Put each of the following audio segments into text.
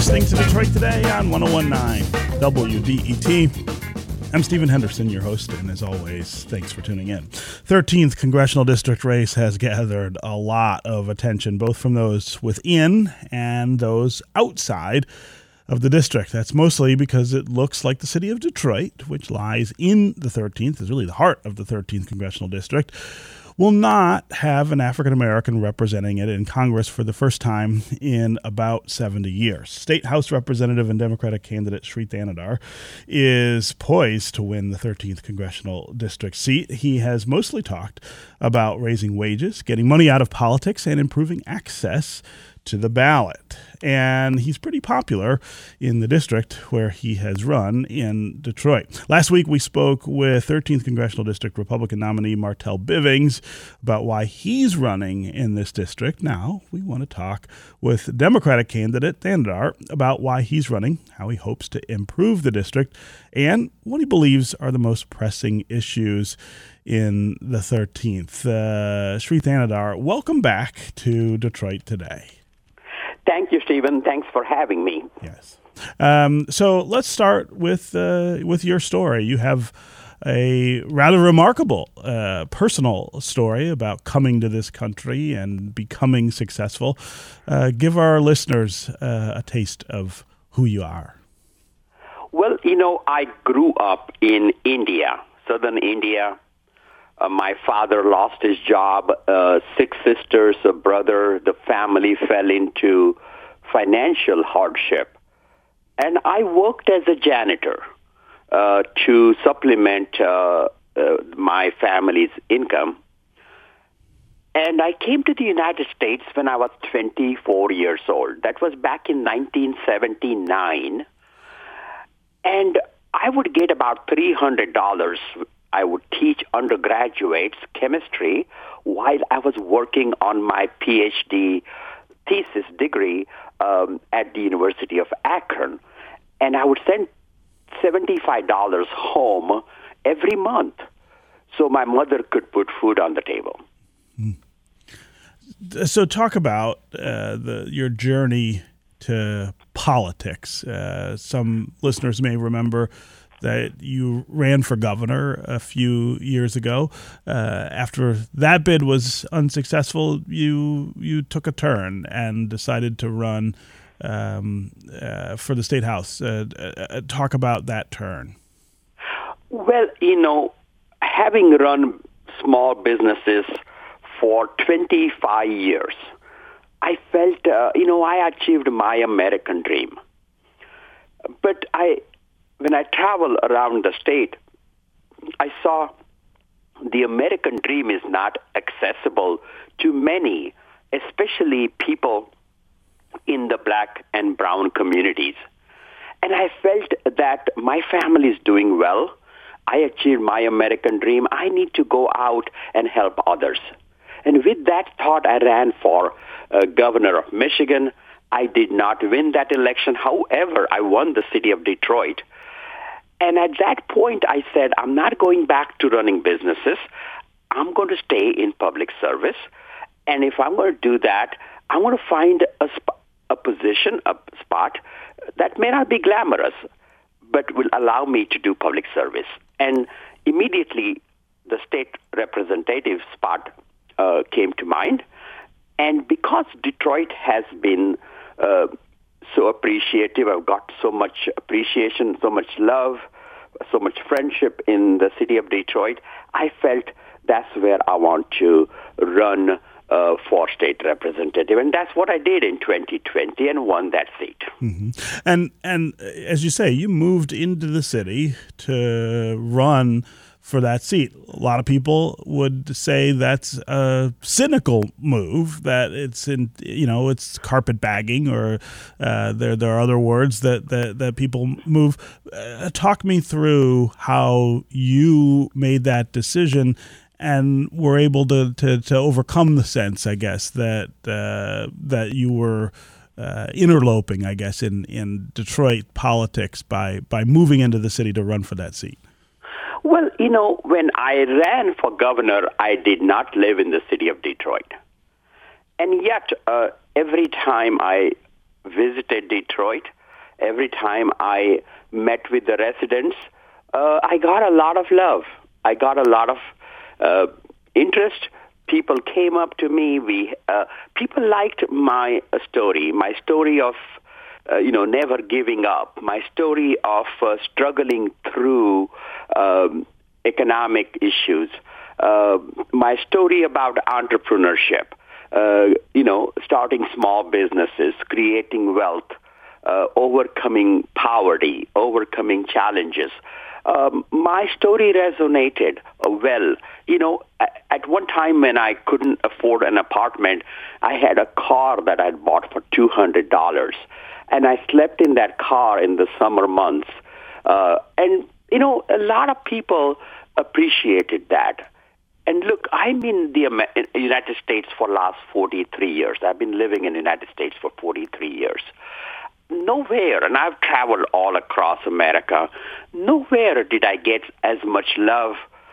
listening to Detroit Today on 101.9 WDET. I'm Stephen Henderson, your host, and as always, thanks for tuning in. 13th Congressional District race has gathered a lot of attention, both from those within and those outside of the district. That's mostly because it looks like the city of Detroit, which lies in the 13th, is really the heart of the 13th Congressional District, will not have an African-American representing it in Congress for the first time in about 70 years. State House Representative and Democratic candidate Sri Thanadar is poised to win the 13th Congressional District seat. He has mostly talked about raising wages, getting money out of politics, and improving access to the ballot. And he's pretty popular in the district where he has run in Detroit. Last week, we spoke with 13th Congressional District Republican nominee Martell Bivings about why he's running in this district. Now, we want to talk with Democratic candidate Thanadar about why he's running, how he hopes to improve the district, and what he believes are the most pressing issues in the 13th. Sri Thanadar, welcome back to Detroit Today. Thank you, Stephen. Thanks for having me. Yes. So let's start with your story. You have a rather remarkable personal story about coming to this country and becoming successful. Give our listeners a taste of who you are. Well, I grew up in India, southern India. My father lost his job, 6 sisters, a brother. The family fell into financial hardship. And I worked as a janitor to supplement my family's income. And I came to the United States when I was 24 years old. That was back in 1979. And I would get about $300. I would teach undergraduates chemistry while I was working on my PhD thesis degree at the University of Akron. And I would send $75 home every month so my mother could put food on the table. So talk about your journey to politics. Some listeners may remember that you ran for governor a few years ago. After that bid was unsuccessful, you took a turn and decided to run for the State House. Talk about that turn. Well, having run small businesses for 25 years, I felt, I achieved my American dream. But when I travel around the state, I saw the American dream is not accessible to many, especially people in the black and brown communities. And I felt that my family is doing well. I achieved my American dream. I need to go out and help others. And with that thought, I ran for governor of Michigan. I did not win that election. However, I won the city of Detroit. And at that point, I said, I'm not going back to running businesses. I'm going to stay in public service. And if I'm going to do that, I'm going to find a position, a spot that may not be glamorous, but will allow me to do public service. And immediately, the state representative spot came to mind. And because Detroit has been so appreciative, I've got so much appreciation, so much love, so much friendship in the city of Detroit, I felt that's where I want to run for state representative. And that's what I did in 2020 and won that seat. Mm-hmm. And as you say, you moved into the city to run for that seat. A lot of people would say that's a cynical move, that it's carpetbagging, or there are other words that people move. Talk me through how you made that decision and were able to overcome the sense, I guess, that you were interloping, I guess, in Detroit politics by moving into the city to run for that seat. Well, when I ran for governor, I did not live in the city of Detroit. And yet, every time I visited Detroit, every time I met with the residents, I got a lot of love. I got a lot of interest. People came up to me. People liked my story of never giving up, my story of struggling through economic issues, my story about entrepreneurship, starting small businesses, creating wealth, overcoming poverty, overcoming challenges. My story resonated well. At one time when I couldn't afford an apartment, I had a car that I'd bought for $200. And I slept in that car in the summer months. And a lot of people appreciated that. And look, I'm in the United States for the last 43 years. I've been living in the United States for 43 years. Nowhere, and I've traveled all across America, nowhere did I get as much love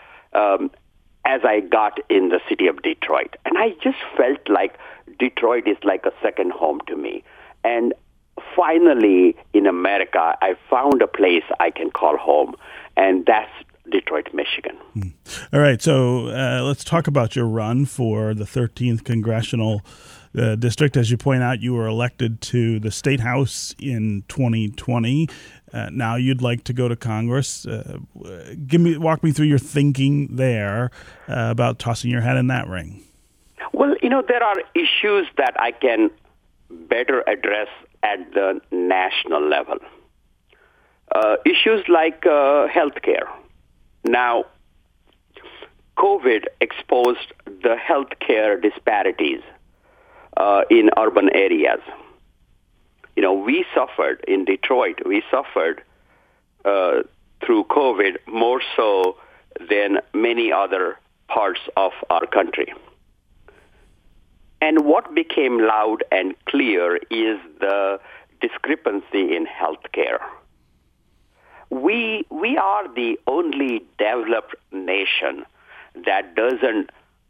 as I got in the city of Detroit. And I just felt like Detroit is like a second home to me. And finally, in America, I found a place I can call home, and that's Detroit, Michigan. All right, so let's talk about your run for the 13th Congressional District. As you point out, you were elected to the State House in 2020. Now you'd like to go to Congress. Walk me through your thinking there about tossing your hat in that ring. Well, there are issues that I can better address at the national level. Issues like healthcare. Now, COVID exposed the healthcare disparities in urban areas. We suffered in Detroit. We suffered through COVID more so than many other parts of our country. And what became loud and clear is the discrepancy in healthcare. We are the only developed nation that doesn't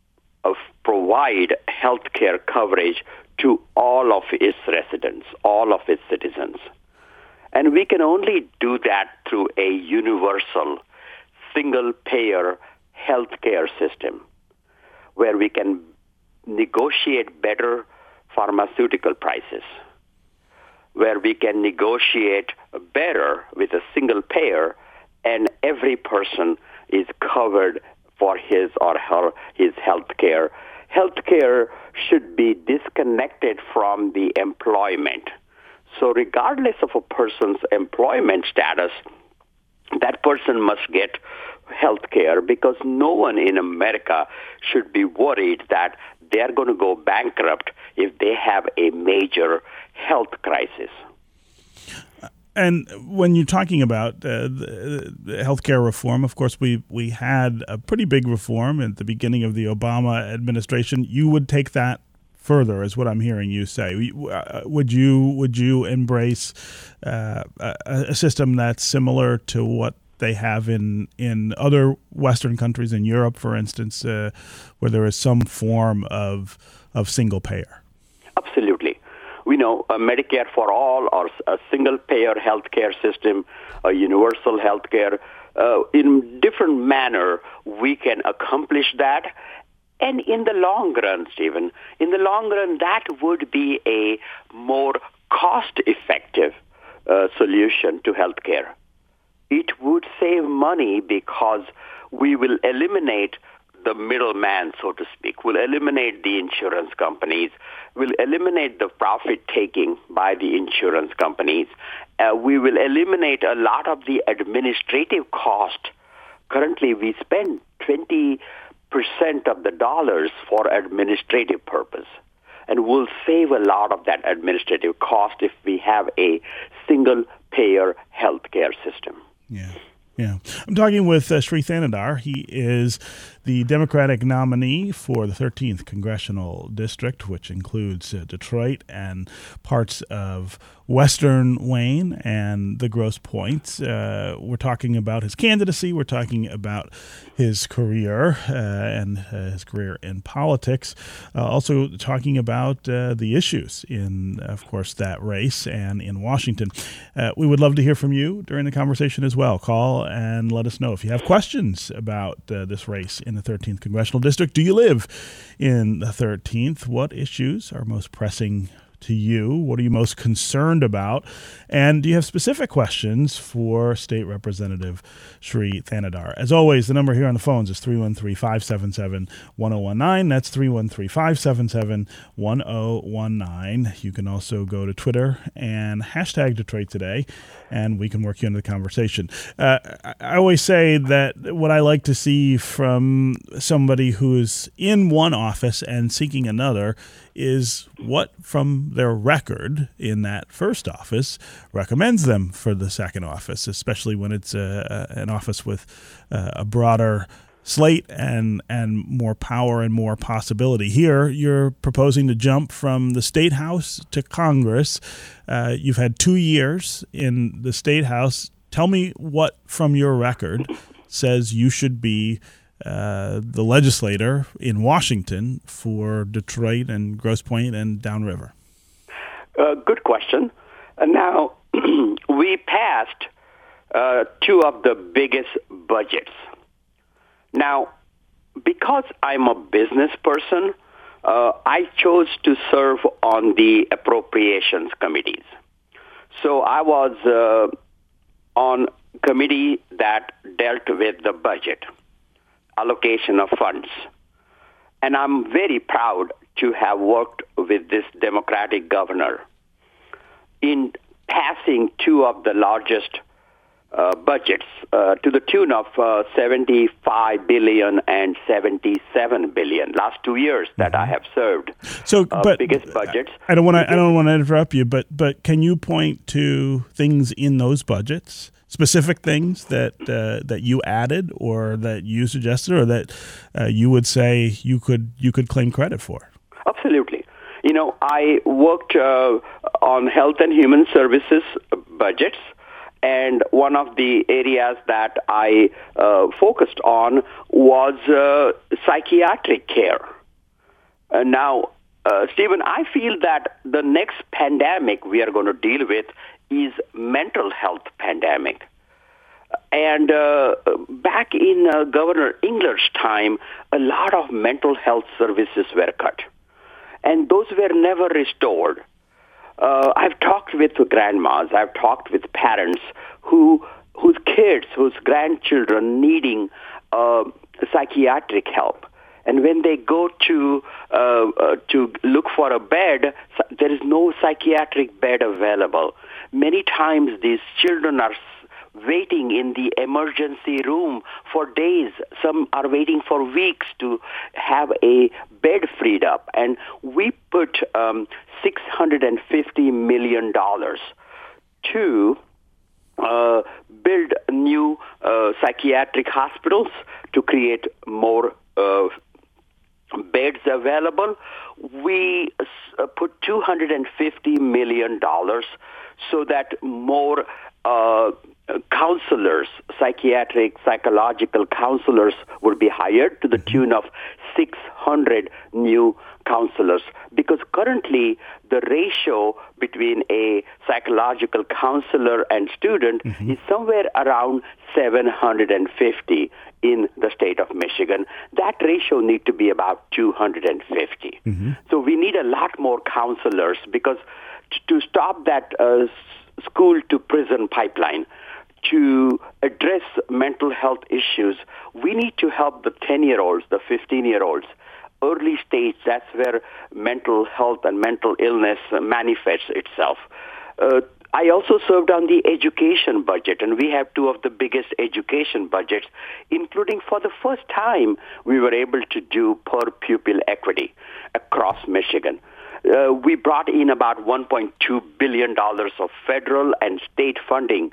provide healthcare coverage to all of its residents, all of its citizens. And we can only do that through a universal, single-payer healthcare system where we can negotiate better pharmaceutical prices, where we can negotiate better with a single payer, and every person is covered for his or his health care. Health care should be disconnected from the employment. So regardless of a person's employment status, that person must get health care, because no one in America should be worried that they're going to go bankrupt if they have a major health crisis. And when you're talking about the healthcare reform, of course, we had a pretty big reform at the beginning of the Obama administration. You would take that further, is what I'm hearing you say. Would you embrace a system that's similar to what they have in other Western countries, in Europe, for instance, where there is some form of single payer? Absolutely. We know Medicare for all, or a single-payer healthcare system, a universal healthcare. In different manner, we can accomplish that. And in the long run, Stephen, that would be a more cost-effective solution to healthcare. It would save money because we will eliminate the middleman, so to speak. We'll eliminate the insurance companies. We'll eliminate the profit-taking by the insurance companies. We will eliminate a lot of the administrative cost. Currently, we spend 20% of the dollars for administrative purpose. And we'll save a lot of that administrative cost if we have a single-payer healthcare system. Yeah. Yeah. I'm talking with Sri Thanadar. He is the Democratic nominee for the 13th Congressional District, which includes Detroit and parts of Western Wayne and the Grosse Pointes. We're talking about his candidacy. We're talking about his career and his career in politics. Also talking about the issues in, of course, that race and in Washington. We would love to hear from you during the conversation as well. Call and let us know if you have questions about this race in the 13th Congressional District. Do you live in the 13th? What issues are most pressing to you? What are you most concerned about? And do you have specific questions for State Representative Sri Thanadar? As always, the number here on the phones is 313-577-1019. That's 313-577-1019. You can also go to Twitter and hashtag Detroit Today, and we can work you into the conversation. I always say that what I like to see from somebody who's in one office and seeking another is what from their record in that first office recommends them for the second office, especially when it's an office with a broader slate and more power and more possibility. Here, you're proposing to jump from the State House to Congress. You've had 2 years in the State House. Tell me what from your record says you should be the legislator in Washington for Detroit and Grosse Pointe and downriver. Good question. Now, we passed two of the biggest budgets. Now, because I'm a business person, I chose to serve on the appropriations committees. So I was on committee that dealt with the budget, allocation of funds. And I'm very proud to have worked with this Democratic governor in passing two of the largest budgets to the tune of $75 billion and $77 billion. Last 2 years that I have served. So, but biggest budgets. I don't want to interrupt you, but can you point to things in those budgets, specific things that you added or that you suggested or that you would say you could claim credit for? Absolutely. You know, I worked on health and human services budgets, and one of the areas that I focused on was psychiatric care. Now, Stephen, I feel that the next pandemic we are going to deal with is mental health pandemic. And back in Governor Engler's time, a lot of mental health services were cut, and those were never restored. I've talked with grandmas, I've talked with parents whose kids, whose grandchildren needing psychiatric help. And when they go to look for a bed, there is no psychiatric bed available. Many times these children are waiting in the emergency room for days. Some are waiting for weeks to have a bed freed up. And we put $650 million to build new psychiatric hospitals to create more beds available. We put $250 million so that more counselors, psychological counselors would be hired to the tune of 600 new counselors. Because currently the ratio between a psychological counselor and student is somewhere around 750 in the state of Michigan. That ratio needs to be about 250. So we need a lot more counselors because to stop that school to prison pipeline, to address mental health issues, we need to help the 10-year-olds, the 15-year-olds. Early stage, that's where mental health and mental illness manifests itself. I also served on the education budget, and we have two of the biggest education budgets, including for the first time we were able to do per pupil equity across Michigan. We brought in about $1.2 billion of federal and state funding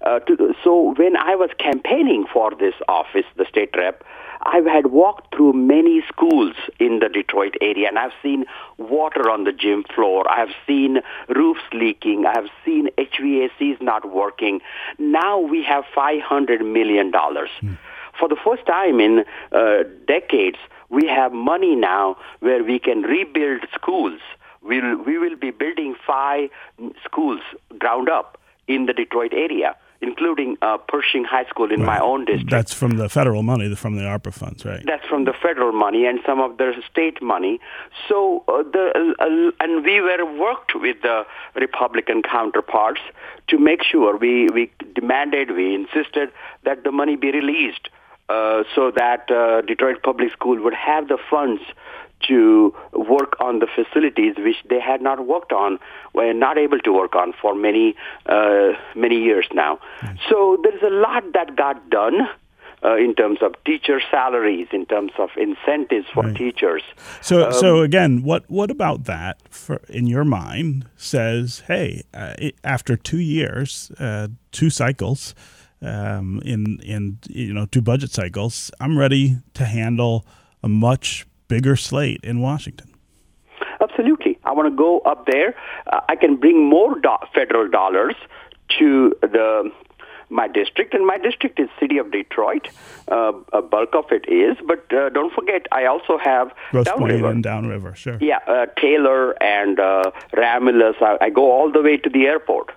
So when I was campaigning for this office, the state rep, I had walked through many schools in the Detroit area, and I've seen water on the gym floor. I've seen roofs leaking. I've seen HVACs not working. Now we have $500 million. For the first time in decades, we have money now where we can rebuild schools. We will be building 5 schools ground up in the Detroit area, including Pershing High School in my own district. That's from the federal money, from the ARPA funds, right? That's from the federal money and some of the state money. So, and we worked with the Republican counterparts to make sure we demanded, we insisted that the money be released so that Detroit Public School would have the funds to work on the facilities which they had not worked on, were not able to work on for many years now. So there's a lot that got done in terms of teacher salaries, in terms of incentives for teachers. So again, what about that, in your mind, says, hey, after 2 years, 2 cycles, in 2 budget cycles, I'm ready to handle a much bigger slate in Washington? Absolutely. I want to go up there. I can bring more federal dollars to my district, and my district is City of Detroit. A bulk of it is, but don't forget, I also have Downriver. And Downriver, sure. Yeah, Taylor and Romulus. I go all the way to the airport.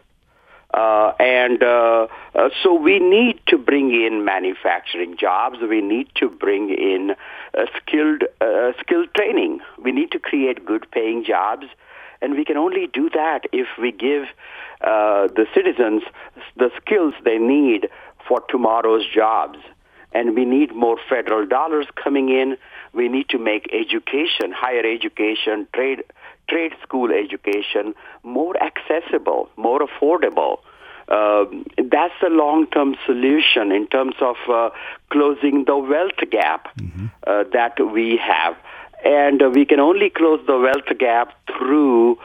So we need to bring in manufacturing jobs. We need to bring in skilled training. We need to create good-paying jobs, and we can only do that if we give the citizens the skills they need for tomorrow's jobs. And we need more federal dollars coming in. We need to make education, higher education, trade school education more accessible, more affordable. That's a long-term solution in terms of closing the wealth gap that we have. And we can only close the wealth gap through,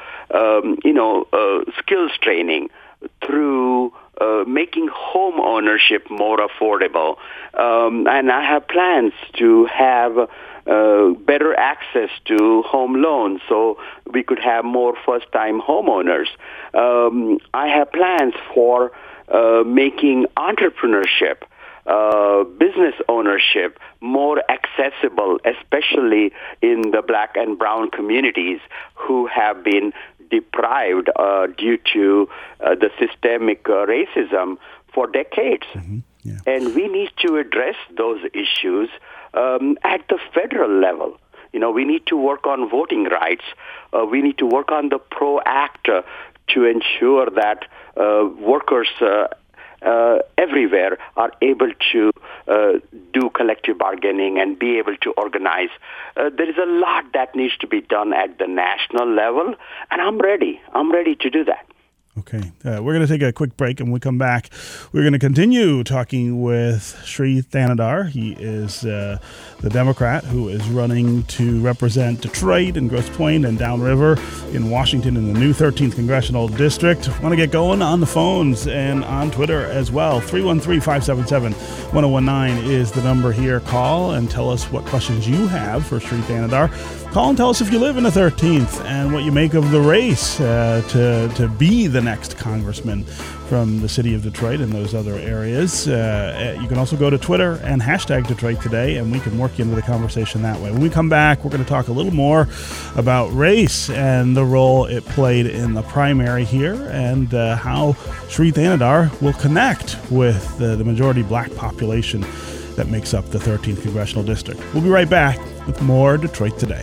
skills training, through making home ownership more affordable. And I have plans to have better access to home loans so we could have more first-time homeowners. I have plans for making entrepreneurship, business ownership more accessible, especially in the black and brown communities who have been deprived due to the systemic racism for decades. Yeah. And we need to address those issues at the federal level. We need to work on voting rights. We need to work on the PRO Act to ensure that workers everywhere are able to do collective bargaining and be able to organize. There is a lot that needs to be done at the national level, and I'm ready. I'm ready to do that. Okay. We're going to take a quick break, and when we come back, we're going to continue talking with Sri Thanadar. He is the Democrat who is running to represent Detroit and Grosse Pointe and Downriver in Washington in the new 13th Congressional District. Want to get going on the phones and on Twitter as well. 313-577-1019 is the number here. Call and tell us what questions you have for Sri Thanadar. Call and tell us if you live in the 13th and what you make of the race to be the next congressman from the city of Detroit and those other areas. You can also go to Twitter and hashtag Detroit Today, and we can work you into the conversation that way. When we come back, we're going to talk a little more about race and the role it played in the primary here and how Sri Thanadar will connect with the majority black population that makes up the 13th Congressional District. We'll be right back with more Detroit Today.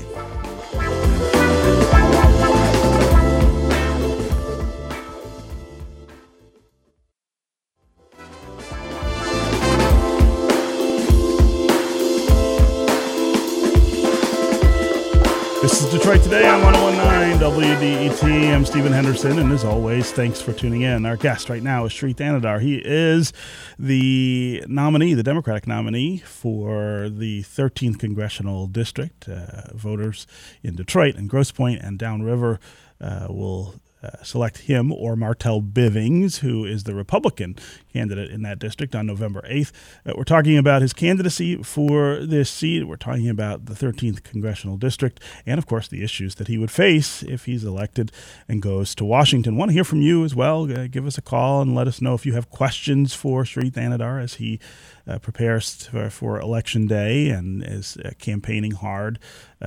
This is Detroit Today on 101.9 WDET. I'm Stephen Henderson, and as always, thanks for tuning in. Our guest right now is Sri Thanadar. He is the nominee, the Democratic nominee for the 13th Congressional District. Voters in Detroit and Grosse Pointe and Downriver will select him or Martell Bivings, who is the Republican candidate in that district, on November 8th. We're talking about his candidacy for this seat. We're talking about the 13th Congressional District and, of course, the issues that he would face if he's elected and goes to Washington. Want to hear from you as well. Give us a call and let us know if you have questions for Sri Thanedar as he prepares for Election Day and is campaigning hard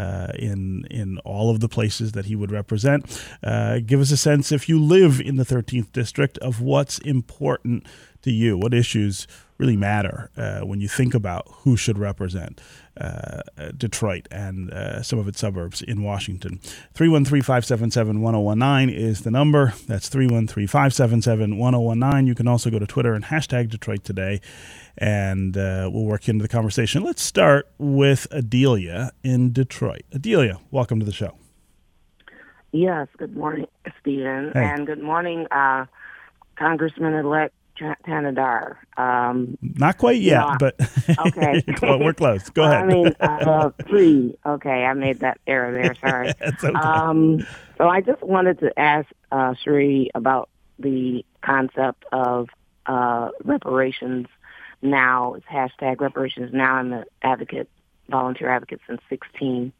in all of the places that he would represent. Give us a sense, if you live in the 13th District, of what's important to you. What issues really matter when you think about who should represent Detroit and some of its suburbs in Washington. 313-577-1019 is the number. That's 313-577-1019. You can also go to Twitter and hashtag Detroit Today, and we'll work into the conversation. Let's start with Adelia in Detroit. Adelia, welcome to the show. Yes, good morning, Stephen, Hey. and good morning, Congressman-elect Thanedar. Not quite yet, but okay. we're close. Go ahead. I mean, three. Okay, I made that error there. Sorry. That's okay. So I just wanted to ask Sri about the concept of reparations now. It's hashtag reparations now. I'm an volunteer advocate since 16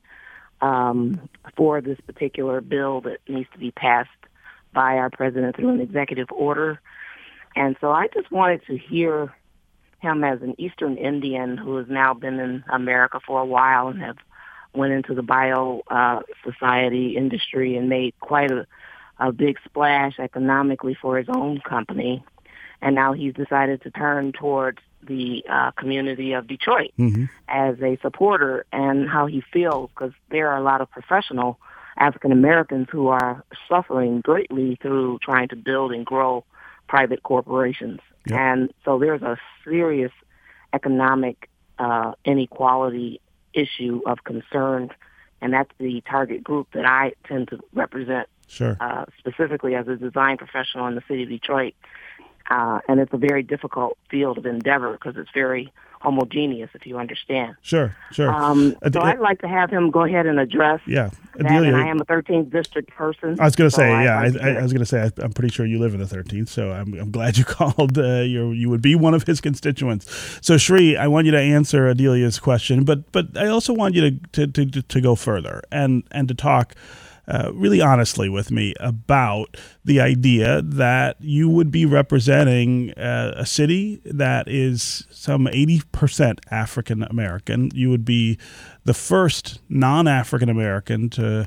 for this particular bill that needs to be passed by our president through an executive order. And so I just wanted to hear him as an Eastern Indian who has now been in America for a while and have went into the bio society industry and made quite a big splash economically for his own company. And now he's decided to turn towards the community of Detroit as a supporter, and how he feels, because there are a lot of professional African Americans who are suffering greatly through trying to build and grow private corporations. Yep. And so there's a serious economic inequality issue of concern, and that's the target group that I tend to represent. Sure. Specifically as a design professional in the city of Detroit. And it's a very difficult field of endeavor because it's very homogeneous, if you understand. Sure. So I'd like to have him go ahead and address that. Adelia, And I am a 13th district person. I was going to say, I was going to say, I'm pretty sure you live in the 13th, so I'm glad you called. You would be one of his constituents. So Sri, I want you to answer Adelia's question, but I also want you to go further and to talk really honestly with me about the idea that you would be representing a city that is some 80% African American. You would be the first non-African American to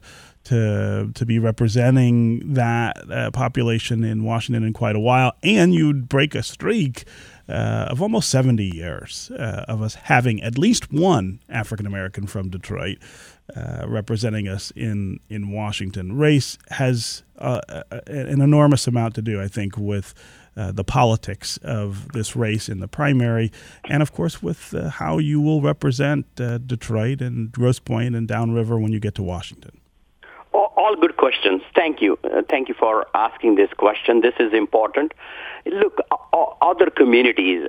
be representing that population in Washington in quite a while, and you'd break a streak of almost 70 years of us having at least one African American from Detroit representing us in Washington. Race has an enormous amount to do, I think, with the politics of this race in the primary, and of course with how you will represent Detroit and Grosse Pointe and Downriver when you get to Washington. All good questions. Thank you. Thank you for asking this question. This is important. Look, other communities,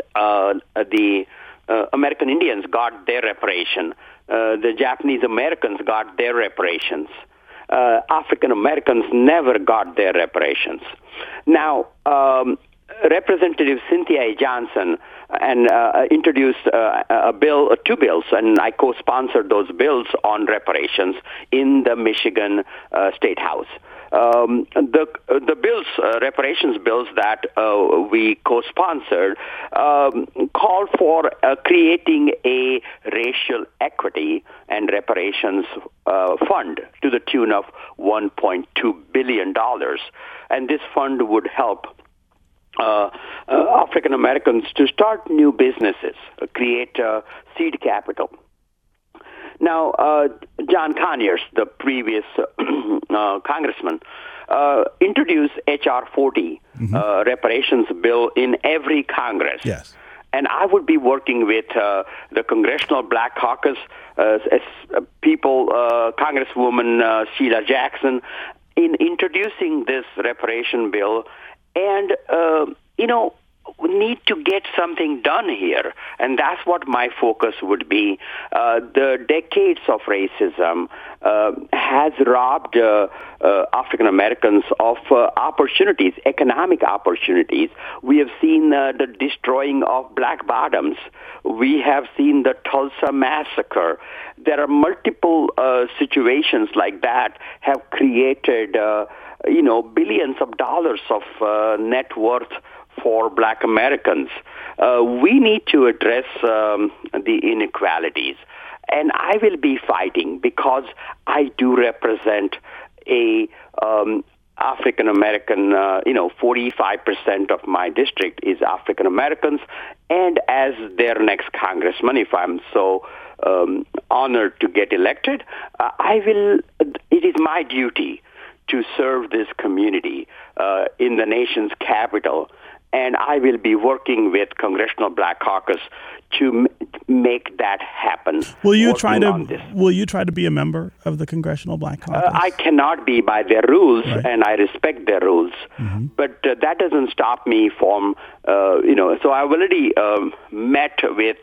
the American Indians got their reparation. The Japanese Americans got their reparations. African Americans never got their reparations. Now, Representative Cynthia A. Johnson introduced two bills, and I co-sponsored those bills on reparations in the Michigan State House. The bills, reparations bills that we co-sponsored, called for creating a racial equity and reparations fund to the tune of $1.2 billion. And this fund would help African Americans to start new businesses, create seed capital. Now, John Conyers, the previous congressman, introduced H.R. 40, reparations bill in every Congress. Yes. And I would be working with the Congressional Black Caucus people, Congresswoman Sheila Jackson, in introducing this reparation bill. And, we need to get something done here, and that's what my focus would be. The decades of racism has robbed African Americans of opportunities, economic opportunities. We have seen the destroying of black bottoms. We have seen the Tulsa massacre. There are multiple situations like that have created, billions of dollars of net worth for black Americans. We need to address the inequalities. And I will be fighting because I do represent a African American, 45% of my district is African Americans. And as their next congressman, if I'm so honored to get elected, it is my duty to serve this community in the nation's capital. And I will be working with Congressional Black Caucus to make that happen. Will you try to be a member of the Congressional Black Caucus? I cannot be by their rules, right. And I respect their rules. Mm-hmm. But that doesn't stop me from, So I've already met with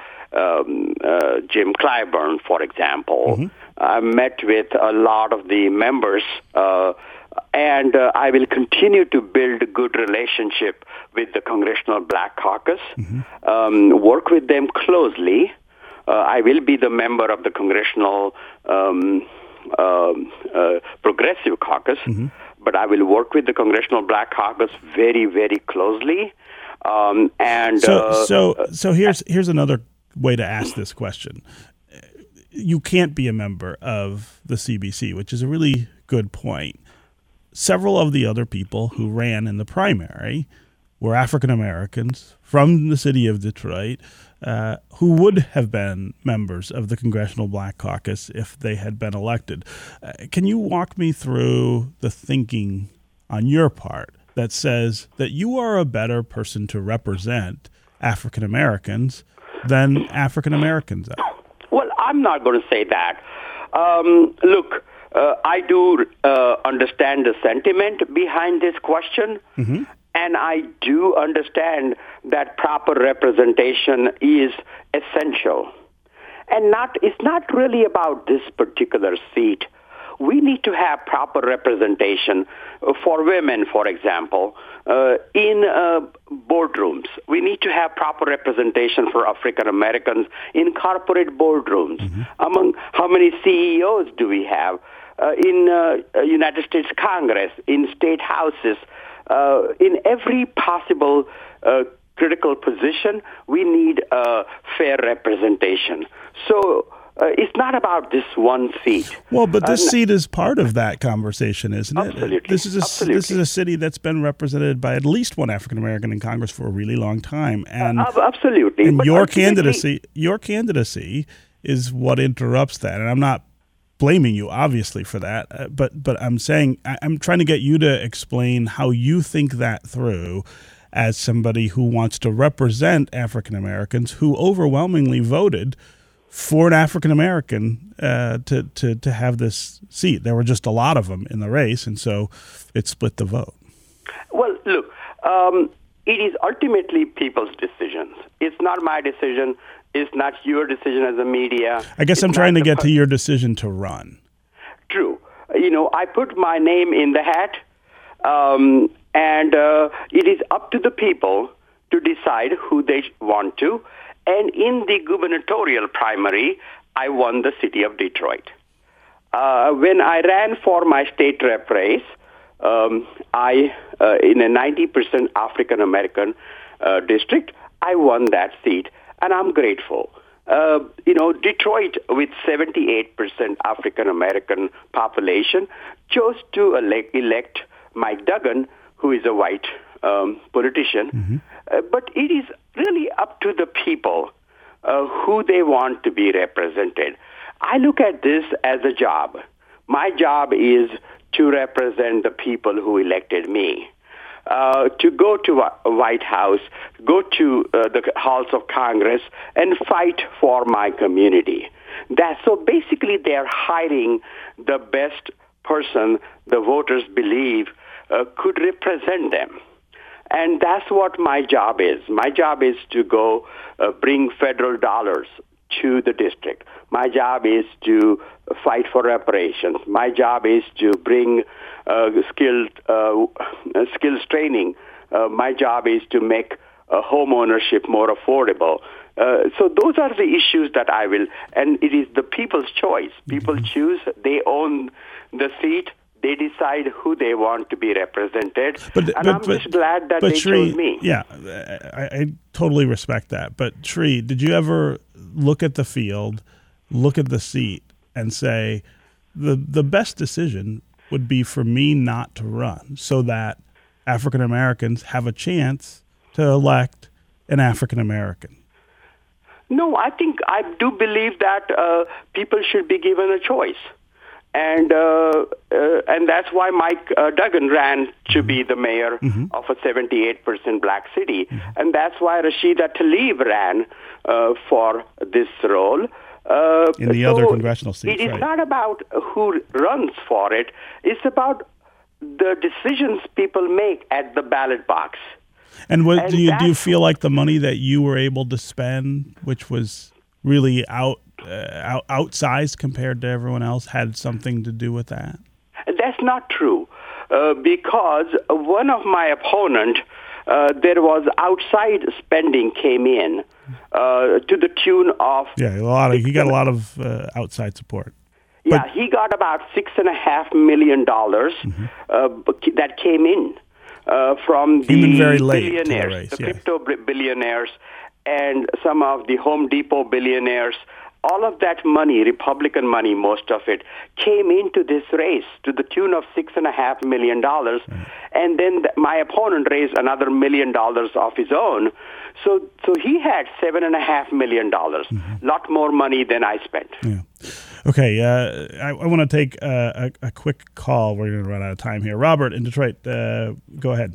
Jim Clyburn, for example. Mm-hmm. I met with a lot of the members. And I will continue to build a good relationship with the Congressional Black Caucus, work with them closely. I will be the member of the Congressional Progressive Caucus, but I will work with the Congressional Black Caucus very, very closely. So here's another way to ask this question. You can't be a member of the CBC, which is a really good point. Several of the other people who ran in the primary were African Americans from the city of Detroit who would have been members of the Congressional Black Caucus if they had been elected. Can you walk me through the thinking on your part that says that you are a better person to represent African Americans than African Americans are? Well, I'm not going to say that. Look, I do understand the sentiment behind this question, and I do understand that proper representation is essential. And it's not really about this particular seat. We need to have proper representation for women, for example, in boardrooms. We need to have proper representation for African Americans in corporate boardrooms. Among how many CEOs do we have in United States Congress, in state houses, in every possible critical position? We need fair representation. So it's not about this one seat. Well, but this seat is part of that conversation, isn't it? Absolutely. This is a city that's been represented by at least one African American in Congress for a really long time, and absolutely. And your candidacy is what interrupts that. And I'm not blaming you, obviously, for that. But I'm saying I'm trying to get you to explain how you think that through, as somebody who wants to represent African Americans who overwhelmingly voted for an African American to have this seat. There were just a lot of them in the race, and so it split the vote. Well, look, it is ultimately people's decisions. It's not my decision. It's not your decision as a media. I guess I'm trying to get to your decision to run. True. I put my name in the hat, and it is up to the people to decide who they want to. And in the gubernatorial primary, I won the city of Detroit. When I ran for my state rep race, in a 90% African American district, I won that seat, and I'm grateful. Detroit, with 78% African American population, chose to elect Mike Duggan, who is a white politician. But it is really up to the people who they want to be represented. I look at this as a job. My job is to represent the people who elected me. To go to a White House, go to the halls of Congress, and fight for my community. So basically, they're hiring the best person the voters believe could represent them. And that's what my job is. My job is to go bring federal dollars to the district. My job is to fight for reparations. My job is to bring skills training. My job is to make home ownership more affordable. So those are the issues that I will, and it is the people's choice. People choose, they own the seat, they decide who they want to be represented, I'm just glad that they chose me. Yeah, I totally respect that. But Sri, did you ever look at the field, look at the seat, and say, the best decision would be for me not to run so that African Americans have a chance to elect an African American? No, I do believe that people should be given a choice. And that's why Mike Duggan ran to be the mayor of a 78% black city. And that's why Rashida Tlaib ran for this role. In the other congressional seats, it is not about who runs for it. It's about the decisions people make at the ballot box. And do you feel like the money that you were able to spend, which was really outsized compared to everyone else, had something to do with that? That's not true, because one of my opponent, there was outside spending came in to the tune of he got a lot of outside support. Yeah, he got about $6.5 million that came in from the billionaires, the crypto billionaires, and some of the Home Depot billionaires. All of that money, Republican money, most of it, came into this race to the tune of $6.5 million. And then my opponent raised another $1 million of his own. So he had $7.5 million, lot more money than I spent. Yeah. Okay, I want to take a quick call. We're going to run out of time here. Robert in Detroit, go ahead.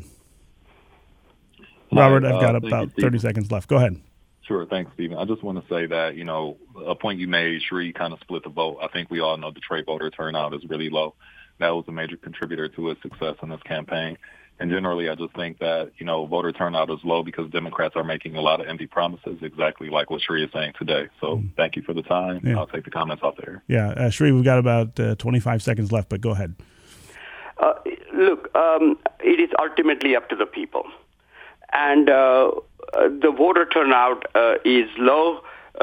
Robert, I've got about 30 seconds left. Go ahead. Sure. Thanks, Stephen. I just want to say that, a point you made, Sri, kind of split the vote. I think we all know Detroit voter turnout is really low. That was a major contributor to his success in this campaign. And generally, I just think that, voter turnout is low because Democrats are making a lot of empty promises, exactly like what Sri is saying today. So thank you for the time. Yeah. I'll take the comments off there. Yeah. Sri, we've got about 25 seconds left, but go ahead. Look, it is ultimately up to the people. And the voter turnout is low,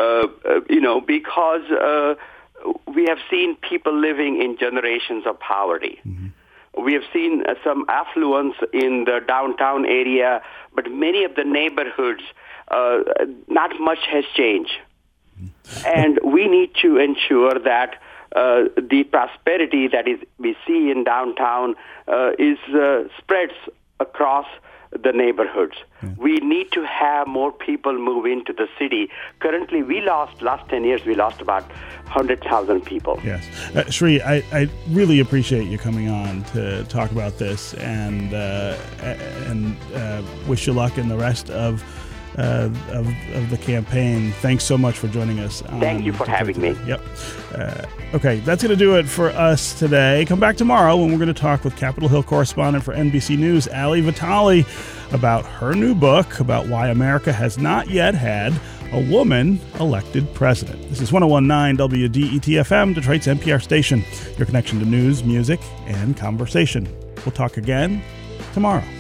because we have seen people living in generations of poverty. We have seen some affluence in the downtown area, but many of the neighborhoods, not much has changed. And we need to ensure that the prosperity that we see in downtown spreads across the neighborhoods. We need to have more people move into the city. Currently, last 10 years, we lost about 100,000 people. Yes. Sri, I really appreciate you coming on to talk about this, and wish you luck in the rest of the campaign. Thanks so much for joining us. Thank you for having me. Yep. Okay, that's going to do it for us today. Come back tomorrow when we're going to talk with Capitol Hill correspondent for NBC News, Ali Vitale, about her new book about why America has not yet had a woman elected president. This is 101.9 WDET-FM, Detroit's NPR station, your connection to news, music, and conversation. We'll talk again tomorrow.